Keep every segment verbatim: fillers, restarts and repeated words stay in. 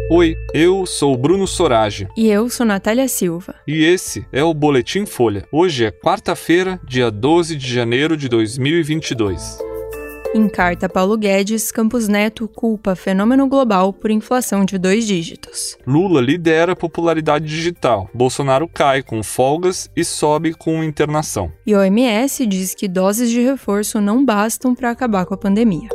Oi, eu sou o Bruno Sorage. E eu sou Natália Silva. E esse é o Boletim Folha. Hoje é quarta-feira, dia doze de janeiro de dois mil e vinte e dois. Em carta a Paulo Guedes, Campos Neto culpa fenômeno global por inflação de dois dígitos. Lula lidera a popularidade digital. Bolsonaro cai com folgas e sobe com internação. E a O M S diz que doses de reforço não bastam para acabar com a pandemia.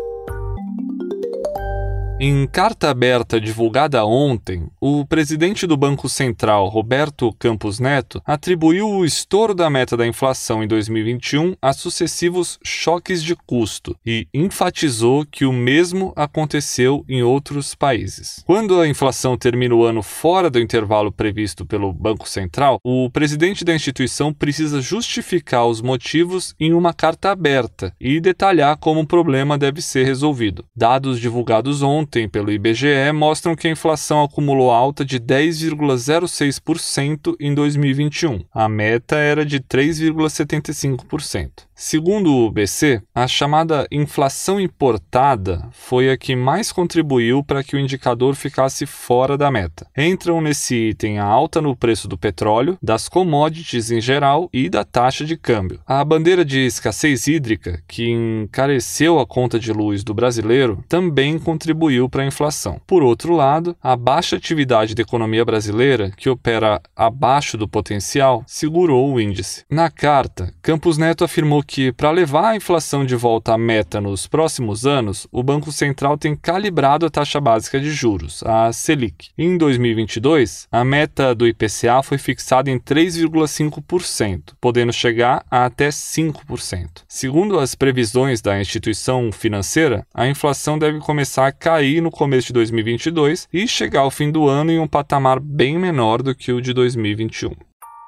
Em carta aberta divulgada ontem, o presidente do Banco Central, Roberto Campos Neto, atribuiu o estouro da meta da inflação em dois mil e vinte e um a sucessivos choques de custo e enfatizou que o mesmo aconteceu em outros países. Quando a inflação termina o ano fora do intervalo previsto pelo Banco Central, o presidente da instituição precisa justificar os motivos em uma carta aberta e detalhar como o problema deve ser resolvido. Dados divulgados ontem pelo I B G E mostram que a inflação acumulou alta de dez vírgula zero seis por cento em dois mil e vinte e um. A meta era de três vírgula setenta e cinco por cento. Segundo o B C, a chamada inflação importada foi a que mais contribuiu para que o indicador ficasse fora da meta. Entram nesse item a alta no preço do petróleo, das commodities em geral e da taxa de câmbio. A bandeira de escassez hídrica, que encareceu a conta de luz do brasileiro, também contribuiu para a inflação. Por outro lado, a baixa atividade da economia brasileira, que opera abaixo do potencial, segurou o índice. Na carta, Campos Neto afirmou que que, para levar a inflação de volta à meta nos próximos anos, o Banco Central tem calibrado a taxa básica de juros, a Selic. Em dois mil e vinte e dois, a meta do I P C A foi fixada em três vírgula cinco por cento, podendo chegar a até cinco por cento. Segundo as previsões da instituição financeira, a inflação deve começar a cair no começo de dois mil e vinte e dois e chegar ao fim do ano em um patamar bem menor do que o de dois mil e vinte e um.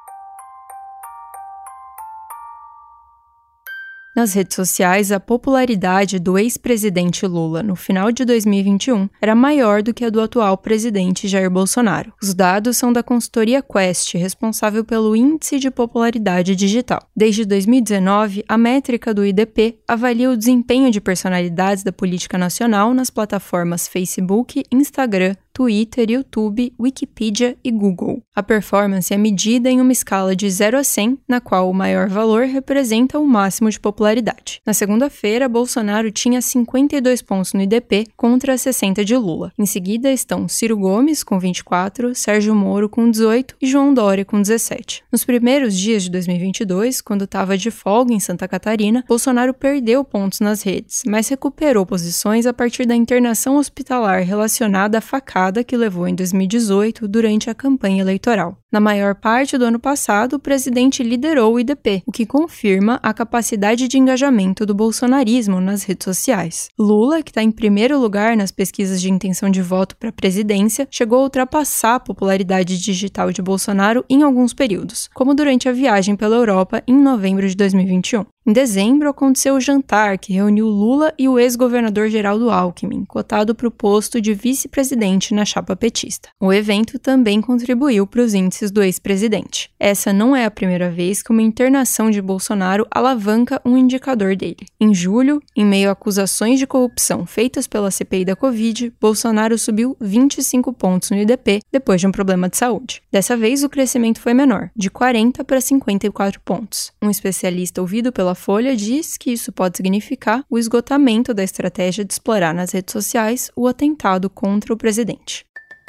Nas redes sociais, a popularidade do ex-presidente Lula no final de dois mil e vinte e um era maior do que a do atual presidente Jair Bolsonaro. Os dados são da consultoria Quest, responsável pelo Índice de Popularidade Digital. Desde dois mil e dezenove, a métrica do I D P avalia o desempenho de personalidades da política nacional nas plataformas Facebook, Instagram, Twitter, YouTube, Wikipedia e Google. A performance é medida em uma escala de zero a cem, na qual o maior valor representa o máximo de popularidade. Na segunda-feira, Bolsonaro tinha cinquenta e dois pontos no I D P contra sessenta de Lula. Em seguida estão Ciro Gomes, com vinte e quatro, Sérgio Moro, com dezoito e João Dória, com dezessete. Nos primeiros dias de dois mil e vinte e dois, quando estava de folga em Santa Catarina, Bolsonaro perdeu pontos nas redes, mas recuperou posições a partir da internação hospitalar relacionada à facada que levou em dois mil e dezoito durante a campanha eleitoral. Na maior parte do ano passado, o presidente liderou o I D P, o que confirma a capacidade de engajamento do bolsonarismo nas redes sociais. Lula, que está em primeiro lugar nas pesquisas de intenção de voto para a presidência, chegou a ultrapassar a popularidade digital de Bolsonaro em alguns períodos, como durante a viagem pela Europa em novembro de dois mil e vinte e um. Em dezembro, aconteceu o jantar que reuniu Lula e o ex-governador Geraldo Alckmin, cotado para o posto de vice-presidente na chapa petista. O evento também contribuiu para os índices do ex-presidente. Essa não é a primeira vez que uma internação de Bolsonaro alavanca um indicador dele. Em julho, em meio a acusações de corrupção feitas pela C P I da Covid, Bolsonaro subiu vinte e cinco pontos no I D P depois de um problema de saúde. Dessa vez, o crescimento foi menor, de quarenta para cinquenta e quatro pontos. Um especialista ouvido pela Folha diz que isso pode significar o esgotamento da estratégia de explorar nas redes sociais o atentado contra o presidente.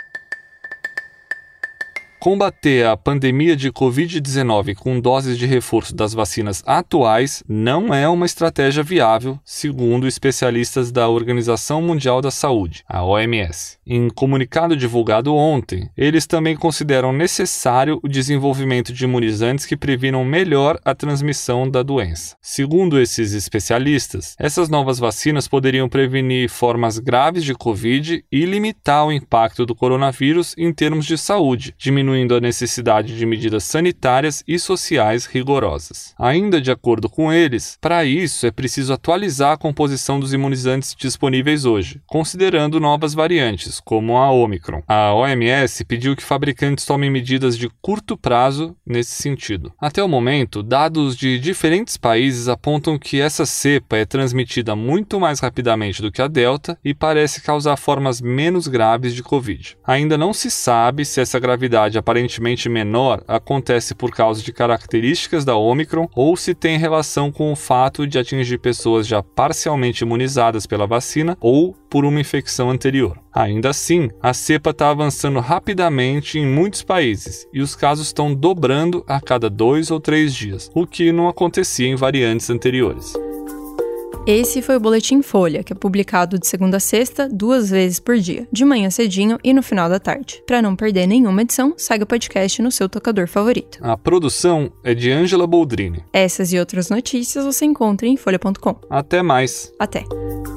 Combater a pandemia de covid dezenove com doses de reforço das vacinas atuais não é uma estratégia viável, segundo especialistas da Organização Mundial da Saúde, a O M S. Em comunicado divulgado ontem, eles também consideram necessário o desenvolvimento de imunizantes que previnam melhor a transmissão da doença. Segundo esses especialistas, essas novas vacinas poderiam prevenir formas graves de Covid e limitar o impacto do coronavírus em termos de saúde, diminuindo diminuindo a necessidade de medidas sanitárias e sociais rigorosas. Ainda de acordo com eles, para isso é preciso atualizar a composição dos imunizantes disponíveis hoje, considerando novas variantes, como a Omicron. A O M S pediu que fabricantes tomem medidas de curto prazo nesse sentido. Até o momento, dados de diferentes países apontam que essa cepa é transmitida muito mais rapidamente do que a Delta e parece causar formas menos graves de Covid. Ainda não se sabe se essa gravidade aparentemente menor acontece por causa de características da Omicron ou se tem relação com o fato de atingir pessoas já parcialmente imunizadas pela vacina ou por uma infecção anterior. Ainda assim, a cepa está avançando rapidamente em muitos países e os casos estão dobrando a cada dois ou três dias, o que não acontecia em variantes anteriores. Esse foi o Boletim Folha, que é publicado de segunda a sexta, duas vezes por dia, de manhã cedinho e no final da tarde. Para não perder nenhuma edição, segue o podcast no seu tocador favorito. A produção é de Ângela Boldrini. Essas e outras notícias você encontra em folha ponto com. Até mais. Até.